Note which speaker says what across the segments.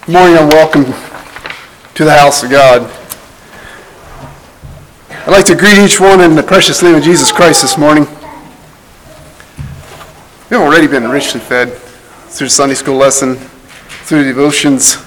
Speaker 1: Good morning and welcome to the house of God. I'd like to greet each one in the precious name of Jesus Christ this morning. We've already been richly fed through the Sunday school lesson, through the devotions.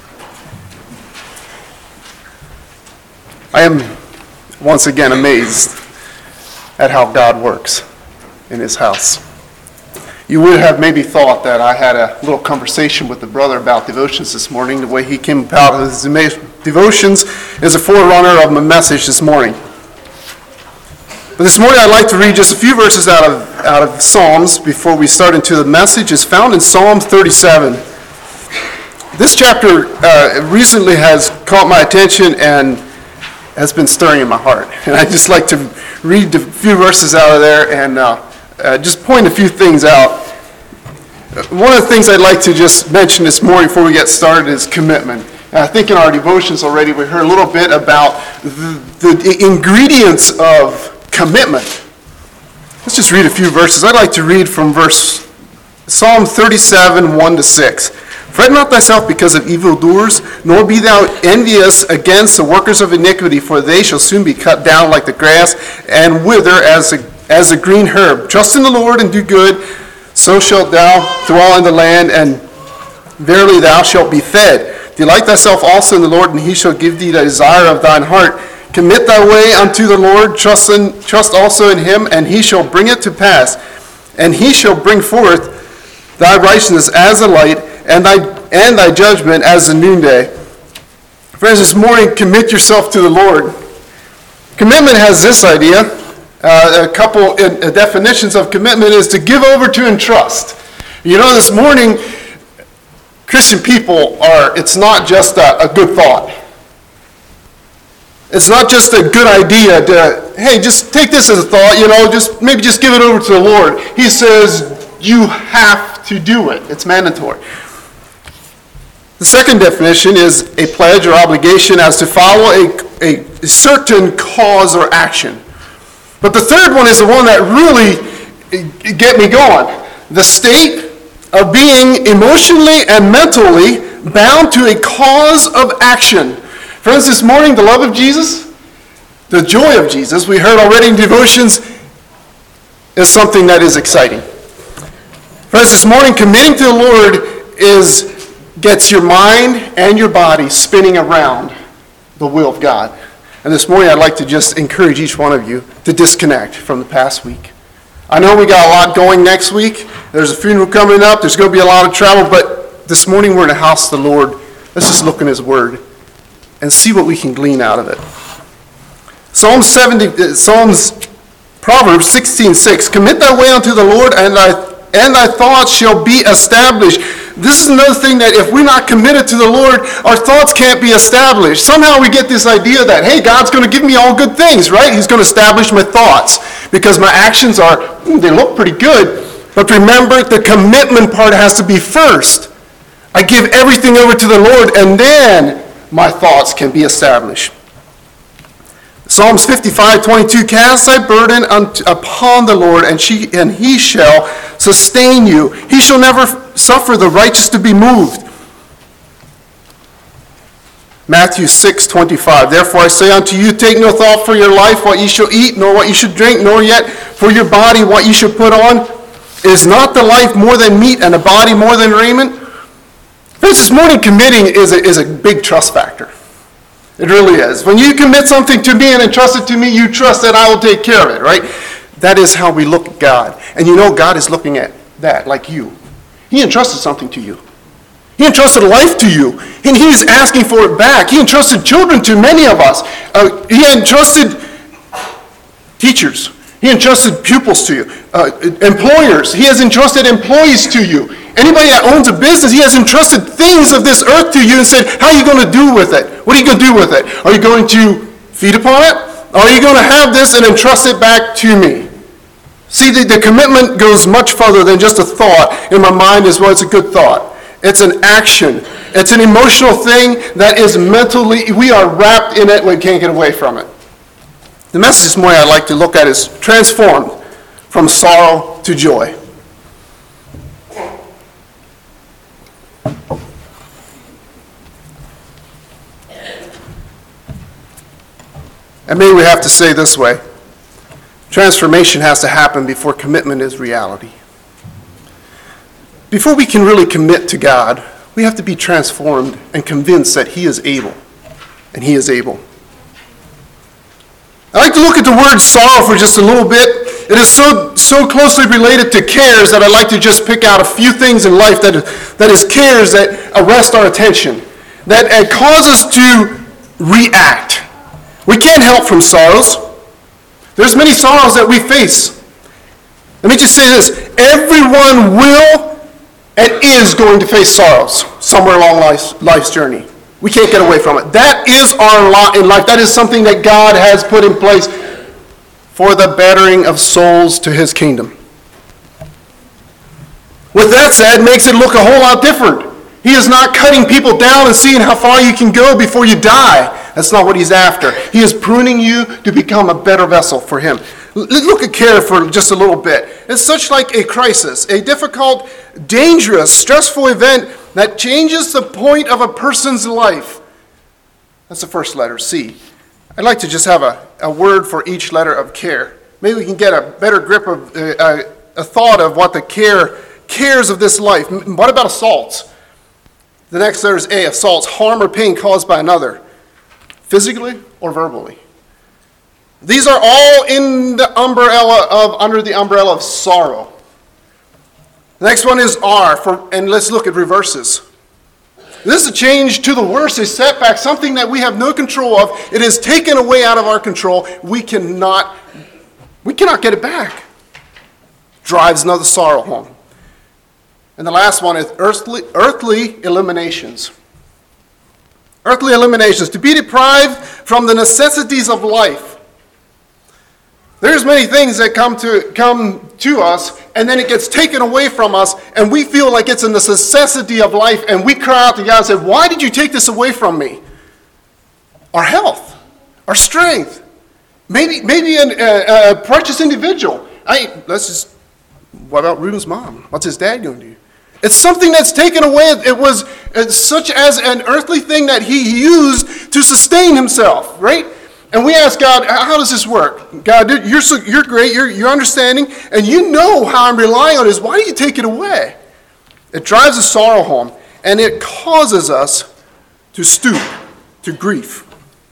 Speaker 1: I am once again amazed at how God works in His house. You would have maybe thought that I had a little conversation with the brother about devotions this morning. The way he came about his devotions is a forerunner of my message this morning. But this morning I'd like to read just a few verses out of Psalms before we start into the message. It's found in Psalm 37. This chapter recently has caught my attention and has been stirring in my heart. And I'd just like to read a few verses out of there and just point a few things out. One of the things I'd like to just mention this morning before we get started is commitment. And I think in our devotions already we heard a little bit about the ingredients of commitment. Let's just read a few verses. I'd like to read from Psalm 37, 1-6. Fret not thyself because of evildoers, nor be thou envious against the workers of iniquity, for they shall soon be cut down like the grass and wither as a green herb. Trust in the Lord and do good, so shalt thou dwell in the land, and verily thou shalt be fed. Delight thyself also in the Lord, and He shall give thee the desire of thine heart. Commit thy way unto the Lord, trust also in Him, and He shall bring it to pass. And He shall bring forth thy righteousness as the light, and thy judgment as the noonday. Friends, this morning, commit yourself to the Lord. Commitment has this idea. A couple definitions of commitment is to give over to and trust. You know, this morning, Christian people it's not just a good thought. It's not just a good idea to, hey, just take this as a thought, maybe just give it over to the Lord. He says you have to do it. It's mandatory. The second definition is a pledge or obligation as to follow a certain cause or action. But the third one is the one that really get me going. The state of being emotionally and mentally bound to a cause of action. Friends, this morning, the love of Jesus, the joy of Jesus, we heard already in devotions, is something that is exciting. Friends, this morning, committing to the Lord gets your mind and your body spinning around the will of God. And this morning I'd like to just encourage each one of you to disconnect from the past week. I know we got a lot going next week. There's a funeral coming up. There's going to be a lot of travel. But this morning we're in the house of the Lord. Let's just look in His Word and see what we can glean out of it. Proverbs 16:6. Commit thy way unto the Lord, and thy thoughts shall be established. This is another thing that if we're not committed to the Lord, our thoughts can't be established. Somehow we get this idea that, hey, God's going to give me all good things, right? He's going to establish my thoughts because my actions they look pretty good. But remember, the commitment part has to be first. I give everything over to the Lord, and then my thoughts can be established. Psalms 55:22, cast thy burden upon the Lord, and He shall sustain you. He shall never suffer the righteous to be moved. Matthew 6:25, therefore I say unto you, take no thought for your life, what ye shall eat, nor what ye shall drink, nor yet for your body what ye shall put on. Is not the life more than meat, and the body more than raiment? Friends, this morning committing is a big trust factor. It really is. When you commit something to me and entrust it to me, you trust that I will take care of it, right? That is how we look at God. And you know God is looking at that like you. He entrusted something to you. He entrusted life to you. And He is asking for it back. He entrusted children to many of us. He entrusted teachers. He entrusted pupils to you. Employers. He has entrusted employees to you. Anybody that owns a business, He has entrusted things of this earth to you and said, how are you going to do with it? What are you going to do with it? Are you going to feed upon it? Or are you going to have this and entrust it back to me? See, the commitment goes much further than just a thought in my mind as well. It's a good thought. It's an action. It's an emotional thing that is mentally, we are wrapped in it, we can't get away from it. The message this morning I'd like to look at is transformed from sorrow to joy. And maybe we have to say this way: transformation has to happen before commitment is reality. Before we can really commit to God, we have to be transformed and convinced that He is able, and He is able. I'd like to look at the word sorrow for just a little bit. It is so closely related to cares that I'd like to just pick out a few things in life that is cares that arrest our attention, that cause us to react. We can't help from sorrows. There's many sorrows that we face. Let me just say this: everyone will and is going to face sorrows somewhere along life's journey. We can't get away from it. That is our lot in life. That is something that God has put in place for the bettering of souls to His kingdom. With that said, makes it look a whole lot different. He is not cutting people down and seeing how far you can go before you die. That's not what He's after. He is pruning you to become a better vessel for Him. Let's look at care for just a little bit. It's such like a crisis, a difficult, dangerous, stressful event that changes the point of a person's life. That's the first letter, C. I'd like to just have a word for each letter of care. Maybe we can get a better grip of a thought of what the cares of this life. What about assaults? The next letter is A, assaults, harm or pain caused by another, physically or verbally. These are all under the umbrella of sorrow. The next one is R, and let's look at reverses. This is a change to the worse, a setback, something that we have no control of. It is taken away out of our control. We cannot get it back. Drives another sorrow home. And the last one is earthly eliminations. Earthly eliminations, to be deprived from the necessities of life. There's many things that come to us, and then it gets taken away from us, and we feel like it's a necessity of life, and we cry out to God and say, why did you take this away from me? Our health, our strength, maybe a precious individual. What about Reuben's mom? What's his dad going to do? It's something that's taken away. It's such as an earthly thing that he used to sustain himself, right? And we ask God, how does this work? God, you're great, you're understanding, and you know how I'm relying on this. Why do you take it away? It drives a sorrow home, and it causes us to stoop to grief.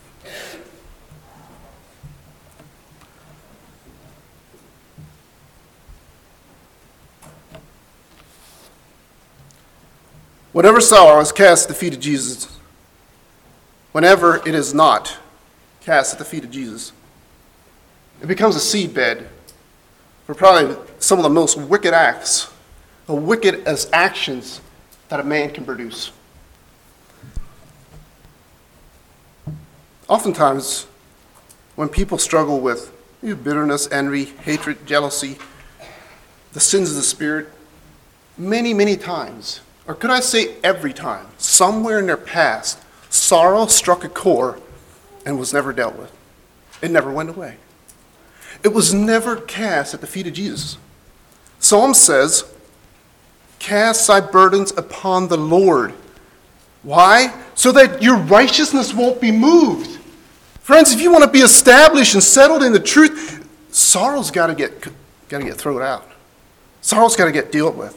Speaker 1: Whatever sorrow is cast at the feet of Jesus, whenever it is not cast at the feet of Jesus, it becomes a seedbed for probably some of the most wicked acts, the wickedest actions that a man can produce. Oftentimes, when people struggle with bitterness, envy, hatred, jealousy, the sins of the Spirit, many times, or could I say every time, somewhere in their past, sorrow struck a core and was never dealt with. It never went away. It was never cast at the feet of Jesus. Psalm says, cast thy burdens upon the Lord. Why? So that your righteousness won't be moved. Friends, if you want to be established and settled in the truth, sorrow's got to get thrown out. Sorrow's got to get dealt with.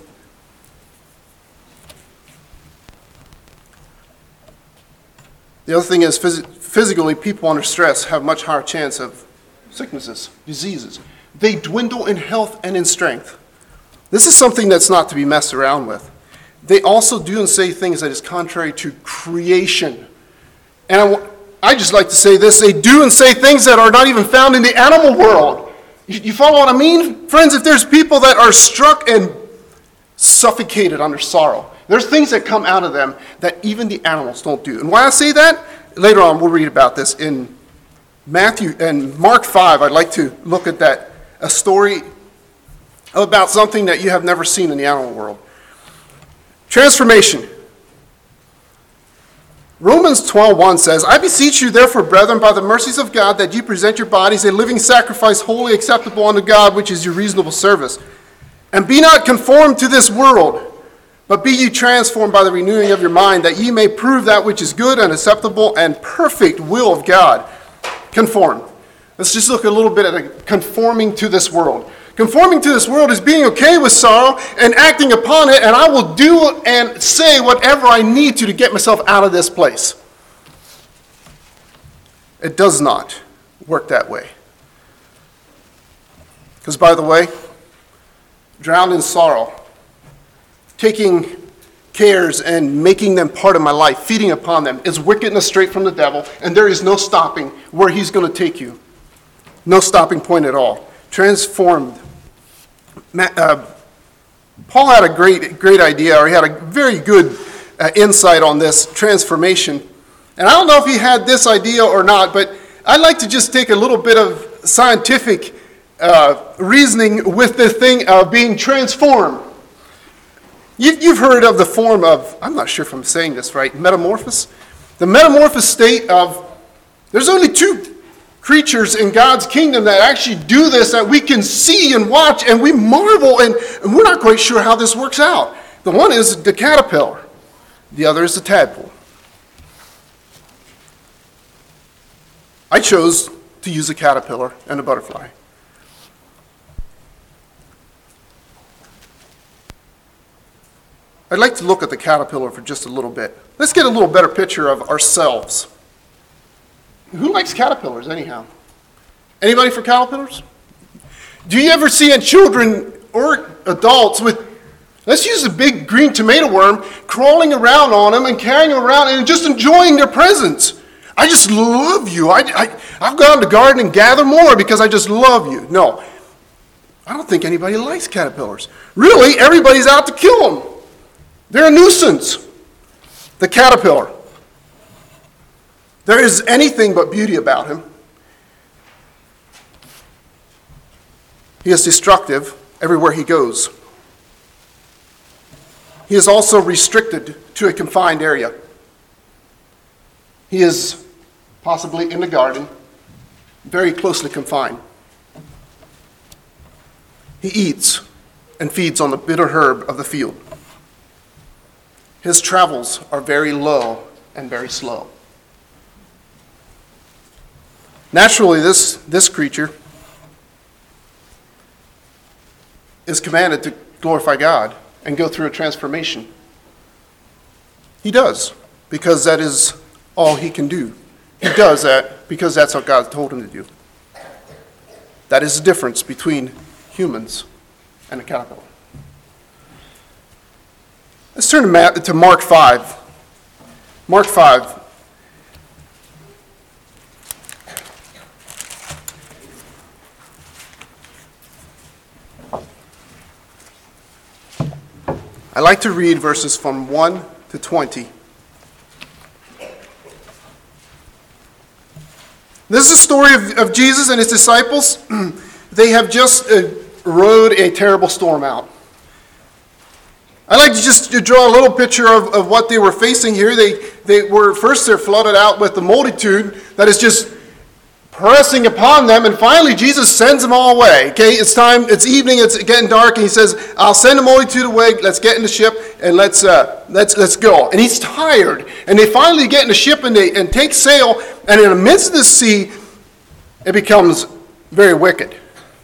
Speaker 1: The other thing is physically, people under stress have much higher chance of sicknesses, diseases. They dwindle in health and in strength. This is something that's not to be messed around with. They also do and say things that is contrary to creation. And I just like to say this, they do and say things that are not even found in the animal world. You follow what I mean? Friends, if there's people that are struck and suffocated under sorrow, there's things that come out of them that even the animals don't do. And why I say that, later on we'll read about this in Matthew and Mark 5. I'd like to look at that, a story about something that you have never seen in the animal world. Transformation. Romans 12:1 says, I beseech you therefore, brethren, by the mercies of God, that you present your bodies a living sacrifice, wholly acceptable unto God, which is your reasonable service. And be not conformed to this world, but be ye transformed by the renewing of your mind, that ye may prove that which is good and acceptable and perfect will of God. Conform. Let's just look a little bit at conforming to this world. Conforming to this world is being okay with sorrow and acting upon it, and I will do and say whatever I need to get myself out of this place. It does not work that way. Because, by the way, drowned in sorrow, taking cares and making them part of my life, feeding upon them, is wickedness straight from the devil, and there is no stopping where he's going to take you. No stopping point at all. Transformed. Paul had a great idea, or he had a very good insight on this transformation. And I don't know if he had this idea or not, but I'd like to just take a little bit of scientific reasoning with the thing of being transformed. You've heard of the form of, I'm not sure if I'm saying this right, metamorphosis? The metamorphosis state of, there's only two creatures in God's kingdom that actually do this, that we can see and watch, and we marvel, and we're not quite sure how this works out. The one is the caterpillar. The other is the tadpole. I chose to use a caterpillar and a butterfly. I'd like to look at the caterpillar for just a little bit. Let's get a little better picture of ourselves. Who likes caterpillars anyhow? Anybody for caterpillars? Do you ever see children or adults with, let's use a big green tomato worm, crawling around on them and carrying them around and just enjoying their presence? I just love you. I've gone to the garden and gather more because I just love you. No, I don't think anybody likes caterpillars. Really, everybody's out to kill them. They're a nuisance. The caterpillar. There is anything but beauty about him. He is destructive everywhere he goes. He is also restricted to a confined area. He is possibly in the garden, very closely confined. He eats and feeds on the bitter herb of the field. His travels are very low and very slow. Naturally, this creature is commanded to glorify God and go through a transformation. He does, because that is all he can do. He does that because that's what God told him to do. That is the difference between humans and a caterpillar. Let's turn to Mark 5. Mark 5. I like to read verses from 1 to 20. This is the story of Jesus and his disciples. They have just rode a terrible storm out. I'd like to just draw a little picture of what they were facing here. They're flooded out with the multitude that is just pressing upon them, and finally Jesus sends them all away. Okay, it's time, it's evening, it's getting dark, and he says, I'll send the multitude away, let's get in the ship, and let's go. And he's tired, and they finally get in the ship and take sail, and in the midst of the sea, it becomes very wicked.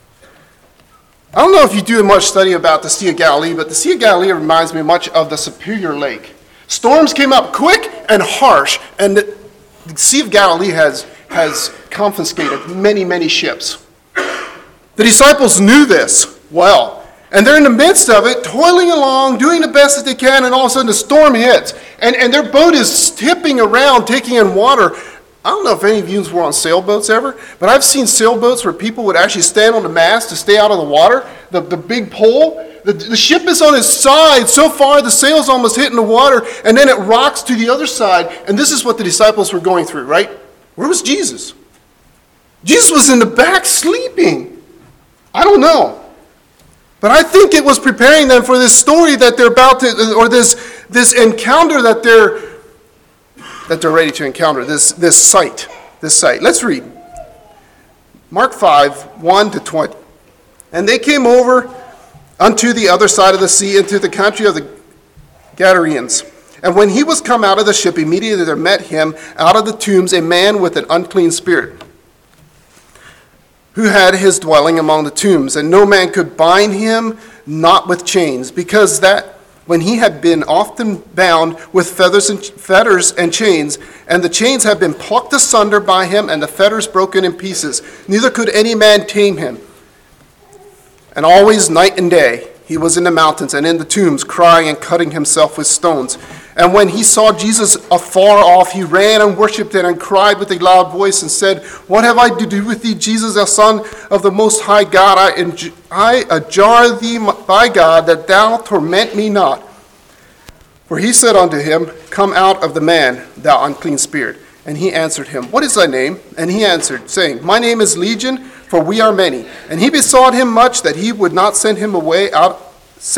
Speaker 1: I don't know if you do much study about the Sea of Galilee, but the Sea of Galilee reminds me much of the Superior Lake. Storms came up quick and harsh, and the Sea of Galilee has confiscated many, many ships. The disciples knew this well, and they're in the midst of it, toiling along, doing the best that they can, and all of a sudden the storm hits, and their boat is tipping around, taking in water. I don't know if any of you were on sailboats ever, but I've seen sailboats where people would actually stand on the mast to stay out of the water, the big pole. The ship is on its side so far the sail's almost hitting the water, and then it rocks to the other side, and this is what the disciples were going through, right? Where was Jesus? Jesus was in the back sleeping. I don't know. But I think it was preparing them for this story that they're about to, or this encounter that they're ready to encounter, this sight. Let's read. Mark 5, 1 to 20. And they came over unto the other side of the sea, into the country of the Gadarenes. And when he was come out of the ship, immediately there met him out of the tombs a man with an unclean spirit. who had his dwelling among the tombs, and no man could bind him, not with chains, because that when he had been often bound with fetters and chains, and the chains had been plucked asunder by him, and the fetters broken in pieces, neither could any man tame him. And always night and day he was in the mountains and in the tombs, crying and cutting himself with stones. And when he saw Jesus afar off, he ran and worshipped him and cried with a loud voice and said, What have I to do with thee, Jesus, the Son of the Most High God? I adjure thee by God that thou torment me not. For he said unto him, Come out of the man, thou unclean spirit. And he answered him, What is thy name? And he answered, saying, My name is Legion, for we are many. And he besought him much that he would not send them away out of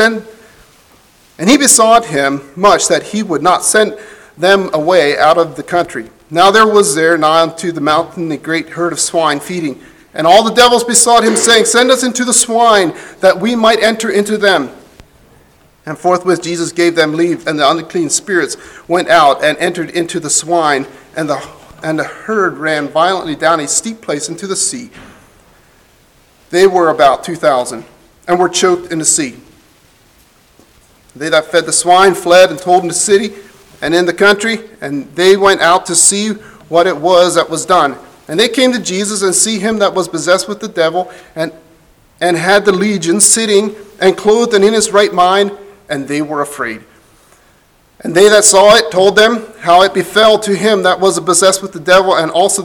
Speaker 1: the country. Now there was there nigh unto the mountain a great herd of swine feeding. And all the devils besought him, saying, Send us into the swine, that we might enter into them. And forthwith Jesus gave them leave, and the unclean spirits went out and entered into the swine, and the herd ran violently down a steep place into the sea. They were about 2,000, and were choked in the sea. They that fed the swine fled and told in the city and in the country, and they went out to see what it was that was done. And they came to Jesus and see him that was possessed with the devil, and had the legion sitting and clothed and in his right mind, and they were afraid. And they that saw it told them how it befell to him that was possessed with the devil, and also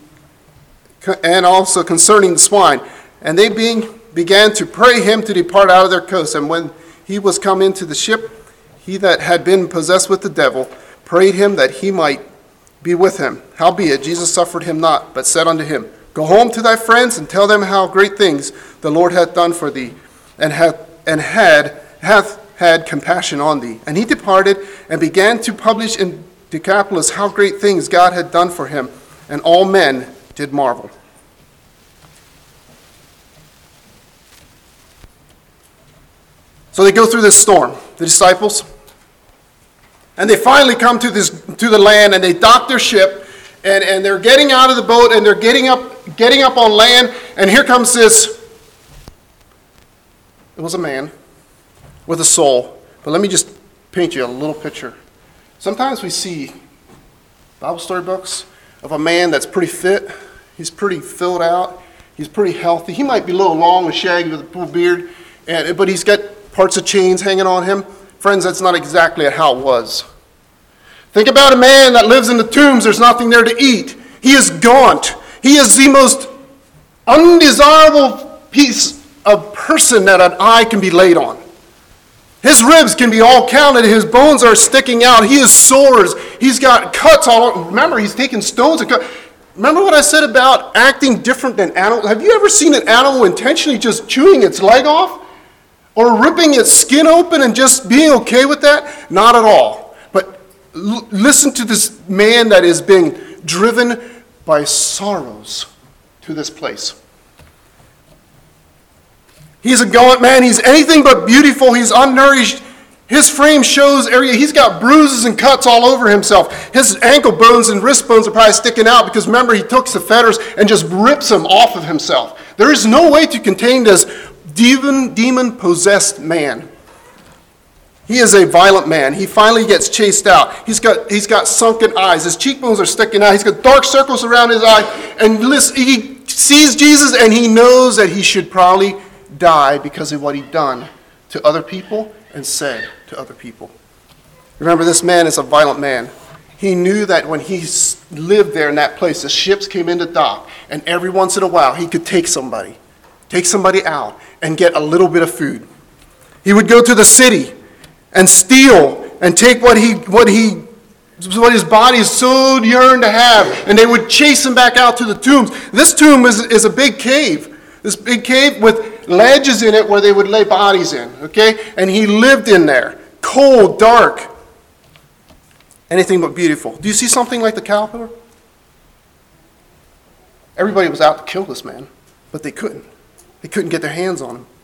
Speaker 1: concerning the swine. And they began to pray him to depart out of their coast. And when he was come into the ship, he that had been possessed with the devil prayed him that he might be with him. Howbeit Jesus suffered him not, but said unto him, Go home to thy friends, and tell them how great things the Lord hath done for thee, and hath had compassion on thee. And he departed, and began to publish in Decapolis how great things God had done for him, and all men did marvel. So they go through this storm, the disciples, and they finally come to the land, and they dock their ship, and they're getting out of the boat, and they're getting up on land, and here comes this. It was a man with a soul. But let me just paint you a little picture. Sometimes we see Bible story books of a man that's pretty fit. He's pretty filled out. He's pretty healthy. He might be a little long and shaggy with a full beard, but he's got parts of chains hanging on him. Friends, that's not exactly how it was. Think about a man that lives in the tombs. There's nothing there to eat. He is gaunt. He is the most undesirable piece of person that an eye can be laid on. His ribs can be all counted. His bones are sticking out. He has sores. He's got cuts all over. Remember, he's taking stones and cut. Remember what I said about acting different than animals? Have you ever seen an animal intentionally just chewing its leg off? Or ripping its skin open and just being okay with that? Not at all. But listen to this man that is being driven by sorrows to this place. He's a gaunt man. He's anything but beautiful. He's unnourished. His frame shows area. He's got bruises and cuts all over himself. His ankle bones and wrist bones are probably sticking out because remember, he took the fetters and just rips them off of himself. There is no way to contain this demon-possessed man. He is a violent man. He finally gets chased out. He's got sunken eyes. His cheekbones are sticking out. He's got dark circles around his eye. And he sees Jesus and he knows that he should probably die because of what he'd done to other people and said to other people. Remember, this man is a violent man. He knew that when he lived there in that place, the ships came into dock, and every once in a while he could take somebody out and get a little bit of food. He would go to the city and steal and take what his body so yearned to have, and they would chase him back out to the tombs. This tomb is a big cave. This big cave with ledges in it where they would lay bodies in, okay? And he lived in there. Cold, dark, anything but beautiful. Do you see something like the caterpillar? Everybody was out to kill this man, but they couldn't. They couldn't get their hands on him.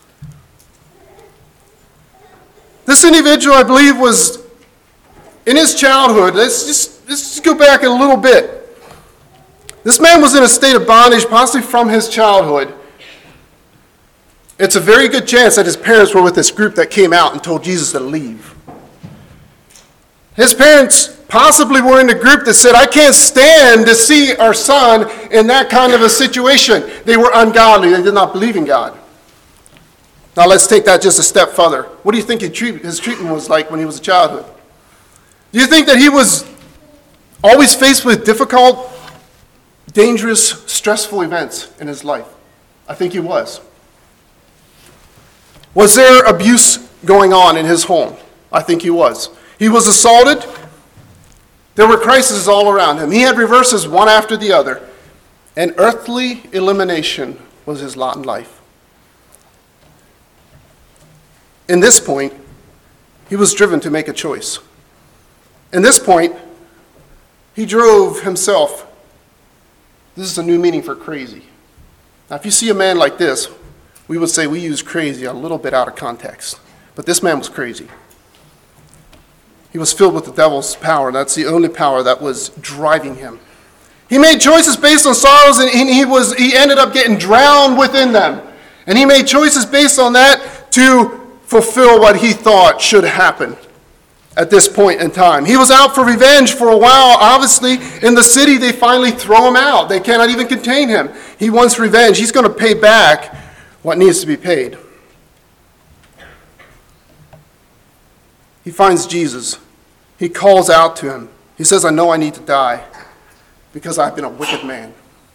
Speaker 1: This individual, I believe, was in his childhood. Let's just go back a little bit.
Speaker 2: This man was in a state of bondage, possibly from his childhood. It's a very good chance that his parents were with this group that came out and told Jesus to leave. His parents possibly were in the group that said, I can't stand to see our son in that kind of a situation. They were ungodly. They did not believe in God. Now let's take that just a step further. What do you think his treatment was like when he was a childhood? Do you think that he was always faced with difficult, dangerous, stressful events in his life? I think he was. Was there abuse going on in his home? I think he was. He was assaulted. There were crises all around him. He had reverses one after the other. And earthly elimination was his lot in life. In this point, he was driven to make a choice. In this point, he drove himself. This is a new meaning for crazy. Now, if you see a man like this, we would say we use crazy a little bit out of context. But this man was crazy. He was filled with the devil's power. That's the only power that was driving him. He made choices based on sorrows, and he ended up getting drowned within them. And he made choices based on that to fulfill what he thought should happen at this point in time. He was out for revenge for a while. Obviously, in the city, they finally throw him out. They cannot even contain him. He wants revenge. He's going to pay back what needs to be paid. He finds Jesus. He calls out to him. He says, I know I need to die because I've been a wicked man.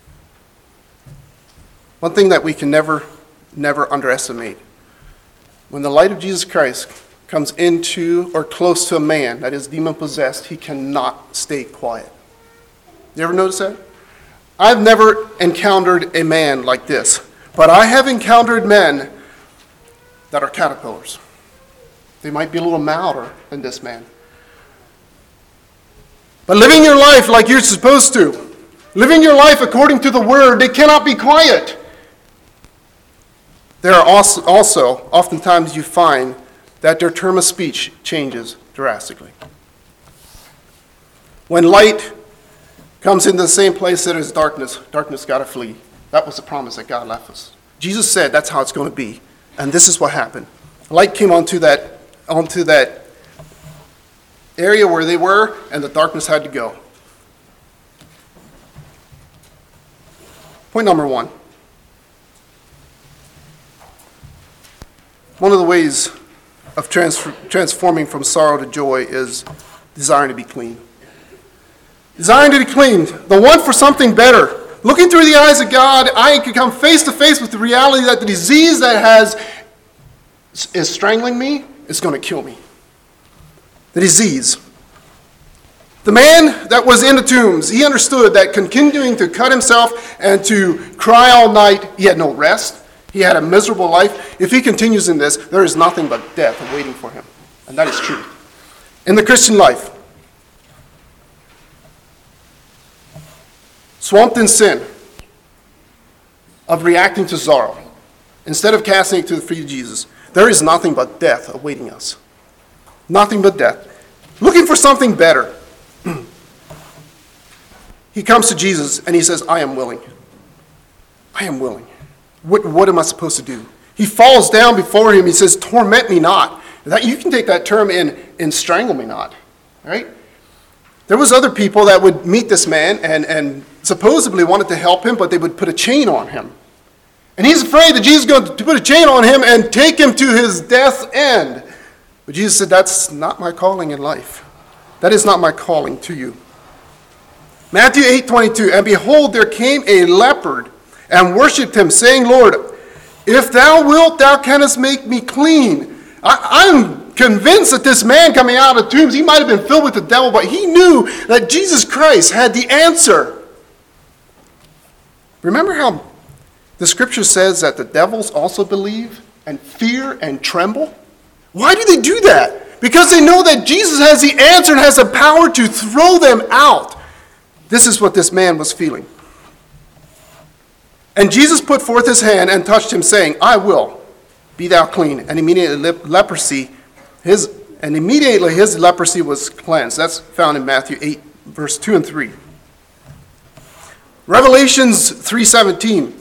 Speaker 2: One thing that we can never underestimate. When the light of Jesus Christ comes into or close to a man that is demon-possessed, he cannot stay quiet. You ever notice that? I've never encountered a man like this, but I have encountered men that are caterpillars. They might be a little milder than this man. But living your life like you're supposed to, living your life according to the Word, they cannot be quiet. There are also, oftentimes you find that their term of speech changes drastically. When light comes into the same place that is darkness, darkness got to flee. That was the promise that God left us. Jesus said that's how it's going to be. And this is what happened. Light came onto that area where they were, and the darkness had to go. Point number one. One of the ways of transforming from sorrow to joy is desiring to be clean. Desiring to be clean. The want for something better. Looking through the eyes of God, I can come face to face with the reality that the disease that is strangling me is going to kill me. The disease. The man that was in the tombs, he understood that continuing to cut himself and to cry all night, he had no rest. He had a miserable life. If he continues in this, there is nothing but death waiting for him. And that is true. In the Christian life, swamped in sin, of reacting to sorrow, instead of casting it to the feet of Jesus, there is nothing but death awaiting us. Nothing but death. Looking for something better. He comes to Jesus and he says, I am willing. I am willing. What am I supposed to do? He falls down before him. He says, torment me not. That, you can take that term in strangle me not. Right? There was other people that would meet this man and supposedly wanted to help him, but they would put a chain on him. And he's afraid that Jesus is going to put a chain on him and take him to his death's end. But Jesus said, that's not my calling in life. That is not my calling to you. Matthew 8:22, and behold, there came a leopard and worshipped him, saying, Lord, if thou wilt, thou canst make me clean. I'm convinced that this man coming out of the tombs, he might have been filled with the devil, but he knew that Jesus Christ had the answer. Remember how the scripture says that the devils also believe and fear and tremble? Why do they do that? Because they know that Jesus has the answer and has the power to throw them out. This is what this man was feeling. And Jesus put forth his hand and touched him, saying, I will, be thou clean. And immediately his leprosy was cleansed. That's found in Matthew 8, verse 2 and 3. Revelations 3:17.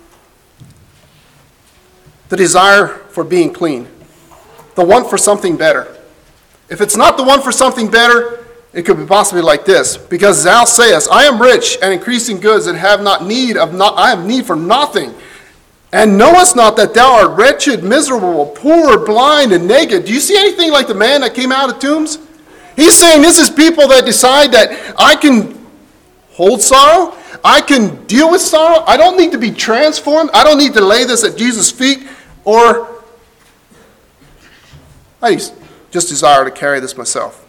Speaker 2: The desire for being clean. The want for something better. If it's not the want for something better, it could be possibly like this. Because thou sayest, I am rich and increasing goods and have not need of I have need for nothing. And knowest not that thou art wretched, miserable, poor, blind, and naked. Do you see anything like the man that came out of tombs? He's saying this is people that decide that I can hold sorrow. I can deal with sorrow. I don't need to be transformed. I don't need to lay this at Jesus' feet. Or I just desire to carry this myself.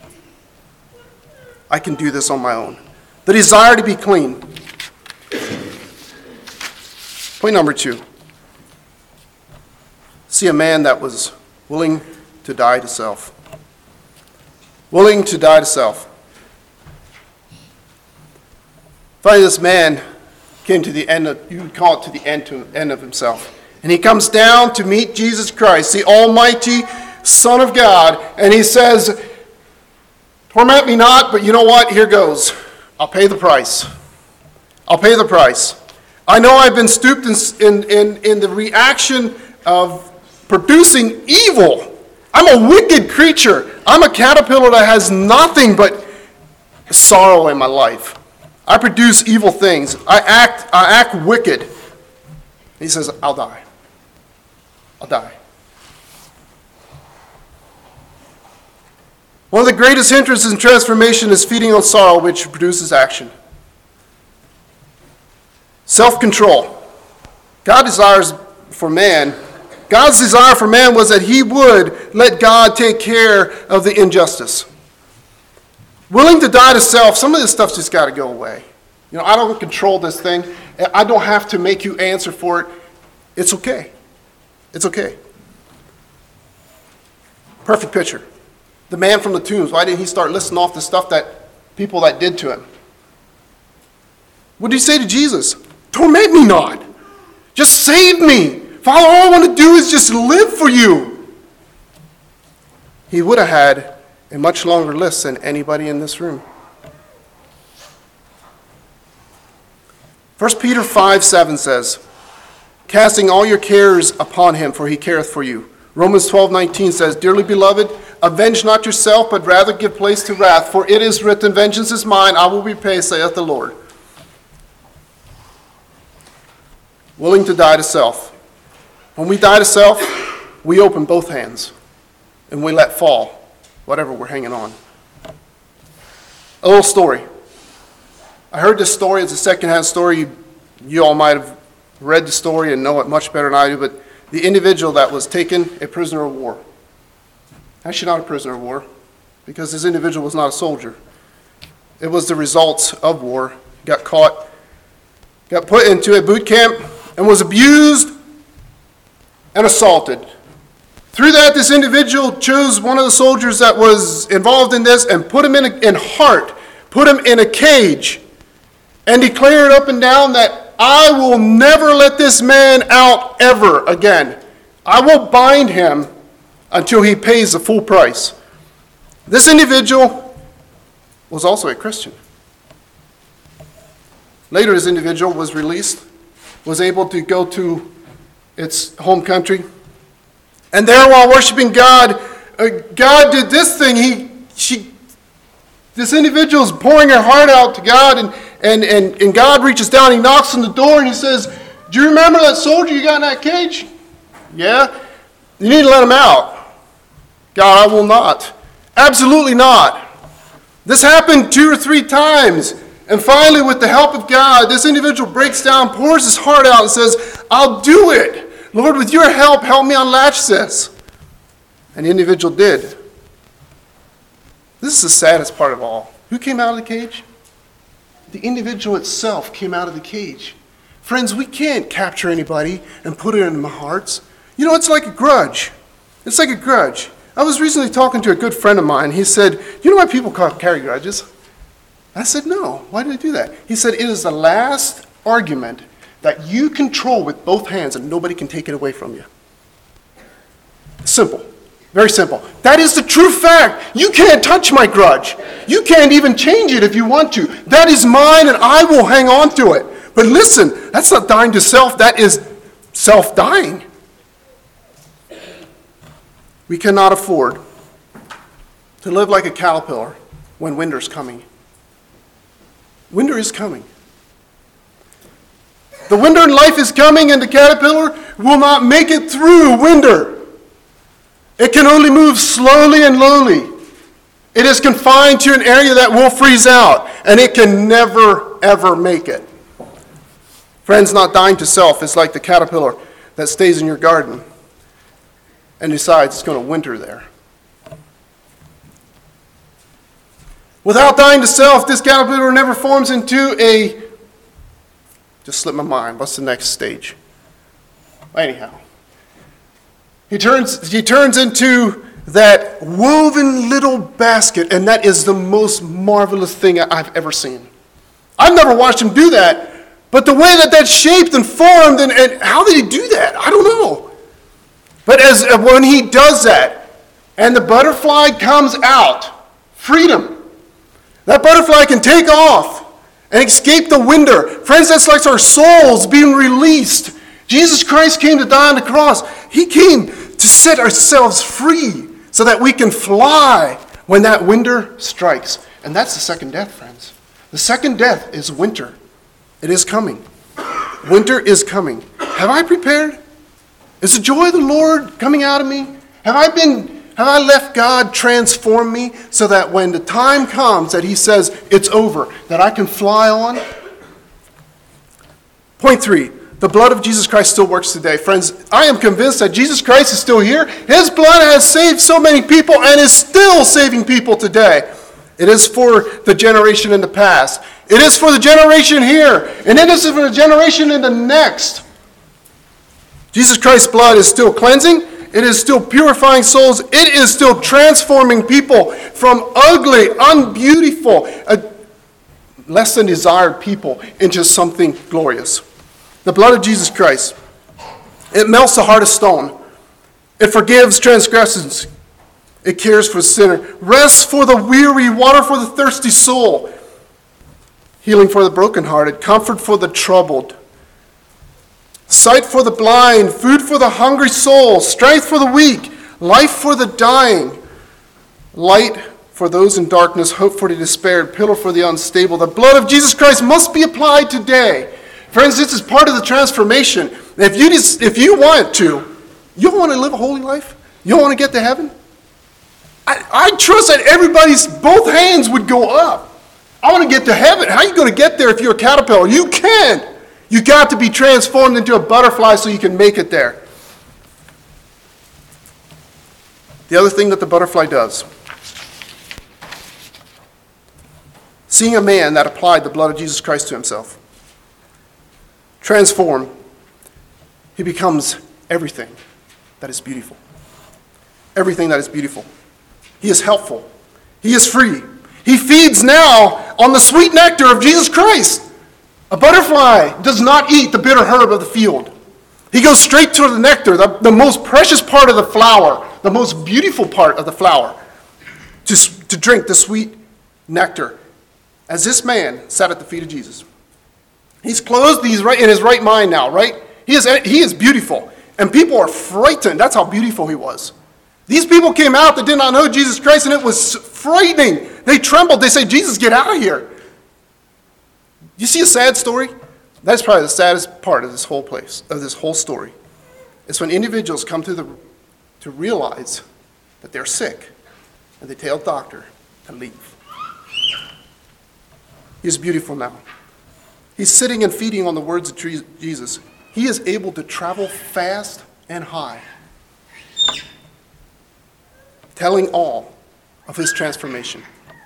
Speaker 2: I can do this on my own. The desire to be clean. Point number 2. See a man that was willing to die to self. Willing to die to self. Finally, this man came to the end of, you would call it to the end of himself. And he comes down to meet Jesus Christ, the Almighty Son of God, and he says, torment me not, but you know what? Here goes. I'll pay the price. I'll pay the price. I know I've been stooped in the reaction of producing evil. I'm a wicked creature. I'm a caterpillar that has nothing but sorrow in my life. I produce evil things. I act wicked. He says, I'll die. I'll die. One of the greatest hindrances in transformation is feeding on sorrow, which produces action. Self-control. God's desire for man was that he would let God take care of the injustice. Willing to die to self, some of this stuff's just got to go away. You know, I don't control this thing. I don't have to make you answer for it. It's okay. It's okay. Perfect picture. The man from the tombs, why didn't he start listing off the stuff that people that did to him? What did he say to Jesus? Torment me not. Just save me. Father, all I want to do is just live for you. He would have had a much longer list than anybody in this room. 1 Peter 5:7 says, casting all your cares upon him, for he careth for you. Romans 12:19 says, dearly beloved, avenge not yourself, but rather give place to wrath, for it is written, vengeance is mine, I will repay, saith the Lord. Willing to die to self. When we die to self, we open both hands, and we let fall whatever we're hanging on. A little story. I heard this story. It's a secondhand story. You all might have read the story and know it much better than I do, but the individual that was taken a prisoner of war. Actually not a prisoner of war, because this individual was not a soldier. It was the results of war. Got caught, got put into a boot camp, and was abused and assaulted. Through that, this individual chose one of the soldiers that was involved in this and put him in heart, put him in a cage, and declared up and down that I will never let this man out ever again. I will bind him until he pays the full price. This individual was also a Christian. Later, this individual was released, was able to go to its home country. And there, while worshiping God, God did this thing. This individual is pouring her heart out to God, and God reaches down, he knocks on the door, and he says, do you remember that soldier you got in that cage? Yeah? You need to let him out. God, I will not. Absolutely not. This happened 2 or 3 times. And finally, with the help of God, this individual breaks down, pours his heart out, and says, I'll do it. Lord, with your help me unlatch this. And the individual did. This is the saddest part of all. Who came out of the cage? The individual itself came out of the cage. Friends, we can't capture anybody and put it in our hearts. You know, it's like a grudge. It's like a grudge. I was recently talking to a good friend of mine. He said, you know why people carry grudges? I said, no. Why do they do that? He said, it is the last argument that you control with both hands and nobody can take it away from you. Simple. Very simple. That is the true fact. You can't touch my grudge. You can't even change it if you want to. That is mine, and I will hang on to it. But listen, that's not dying to self. That is self-dying. We cannot afford to live like a caterpillar when winter's coming. Winter is coming. The winter in life is coming, and the caterpillar will not make it through winter. It can only move slowly and lowly. It is confined to an area that will freeze out, and it can never, ever make it. Friends, not dying to self is like the caterpillar that stays in your garden and decides it's going to winter there. Without dying to self, this caterpillar never forms into a... Just slipped my mind. What's the next stage? Anyhow. He turns into that woven little basket, and that is the most marvelous thing I've ever seen. I've never watched him do that, but the way that that's shaped and formed, and how did he do that? I don't know. But when he does that, and the butterfly comes out, freedom. That butterfly can take off and escape the winter. Friends, that's like our souls being released. Jesus Christ came to die on the cross. He came to set ourselves free so that we can fly when that winter strikes. And that's the second death, friends. The second death is winter. It is coming. Winter is coming. Have I prepared? Is the joy of the Lord coming out of me? Have I left God transform me so that when the time comes that he says it's over, that I can fly on? Point 3, the blood of Jesus Christ still works today. Friends, I am convinced that Jesus Christ is still here. His blood has saved so many people and is still saving people today. It is for the generation in the past. It is for the generation here. And it is for the generation in the next. Jesus Christ's blood is still cleansing. It is still purifying souls. It is still transforming people from ugly, unbeautiful, less than desired people into something glorious. The blood of Jesus Christ, it melts the heart of stone. It forgives transgressions. It cares for sinner. Rest for the weary, water for the thirsty soul. Healing for the brokenhearted, comfort for the troubled. Sight for the blind, food for the hungry soul, strength for the weak, life for the dying, light for those in darkness, hope for the despaired, pillar for the unstable. The blood of Jesus Christ must be applied today. Friends, this is part of the transformation. If you want to, you want to live a holy life? You want to get to heaven? I trust that everybody's both hands would go up. I want to get to heaven. How are you going to get there if you're a caterpillar? You can't. You got to be transformed into a butterfly so you can make it there. The other thing that the butterfly does, seeing a man that applied the blood of Jesus Christ to himself, transformed, he becomes everything that is beautiful. Everything that is beautiful. He is helpful. He is free. He feeds now on the sweet nectar of Jesus Christ. A butterfly does not eat the bitter herb of the field. He goes straight to the nectar, the most precious part of the flower, the most beautiful part of the flower, to drink the sweet nectar. As this man sat at the feet of Jesus. He's clothed, he's right in his right mind now, right? He is beautiful. And people are frightened. That's how beautiful he was. These people came out that did not know Jesus Christ, and it was frightening. They trembled. They say, Jesus, get out of here. You see a sad story? That's probably the saddest part of this whole place, of this whole story. It's when individuals come to realize that they're sick, and they tell the doctor to leave. He's beautiful now. He's sitting and feeding on the words of Jesus. He is able to travel fast and high, telling all of his transformation.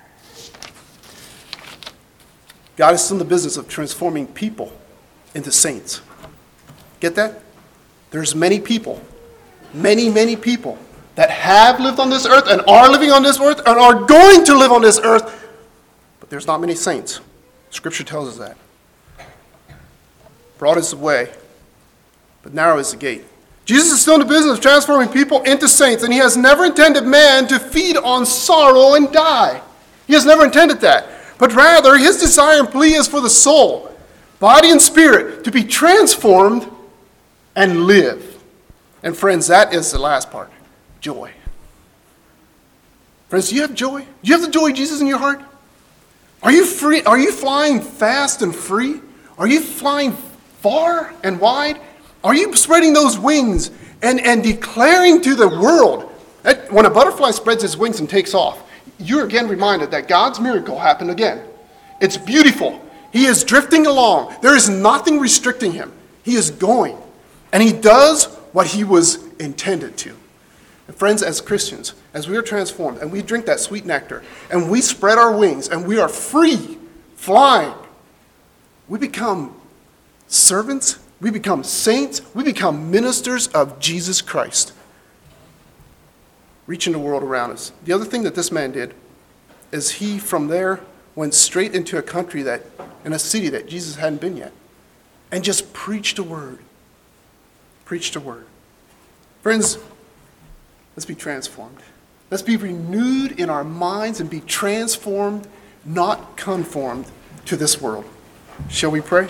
Speaker 2: God is still in the business of transforming people into saints. Get that? There's many people, many people that have lived on this earth and are living on this earth and are going to live on this earth, but there's not many saints. Scripture tells us that. Broad is the way, but narrow is the gate Jesus is still in the business of transforming people into saints, and he has never intended man to feed on sorrow and die. He has never intended that. But rather, his desire and plea is for the soul, body and spirit, to be transformed and live. And friends, that is the last part, joy. Friends, do you have joy? Do you have the joy of Jesus in your heart? Are you free? Are you flying fast and free? Are you flying far and wide? Are you spreading those wings and declaring to the world that when a butterfly spreads its wings and takes off, you're again reminded that God's miracle happened again. It's beautiful. He is drifting along. There is nothing restricting him. He is going. And he does what he was intended to. And friends, as Christians, as we are transformed and we drink that sweet nectar and we spread our wings and we are free, flying, we become servants, we become saints, we become ministers of Jesus Christ, reaching the world around us. The other thing that this man did is he, from there, went straight into a country in a city that Jesus hadn't been yet, and just preached a word. Preached a word. Friends, let's be transformed. Let's be renewed in our minds and be transformed, not conformed to this world. Shall we pray?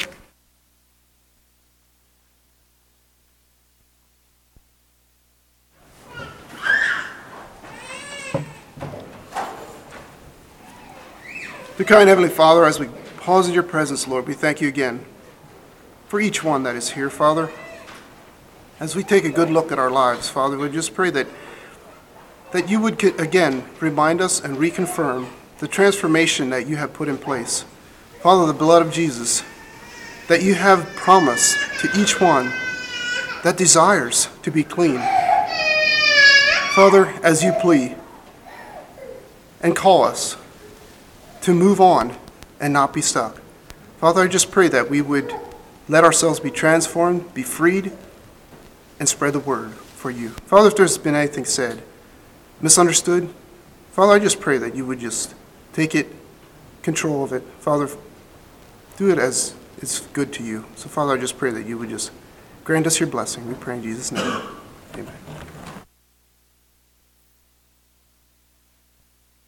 Speaker 2: Dear kind Heavenly Father, as we pause in your presence, Lord, we thank you again for each one that is here, Father. As we take a good look at our lives, Father, we just pray that you would again remind us and reconfirm the transformation that you have put in place. Father, the blood of Jesus, that you have promised to each one that desires to be clean. Father, as you plead and call us to move on and not be stuck. Father, I just pray that we would let ourselves be transformed, be freed, and spread the word for you. Father, if there's been anything said, misunderstood, Father, I just pray that you would just take control of it. Father, do it as is good to you. So Father, I just pray that you would just grant us your blessing. We pray in Jesus' name. Amen.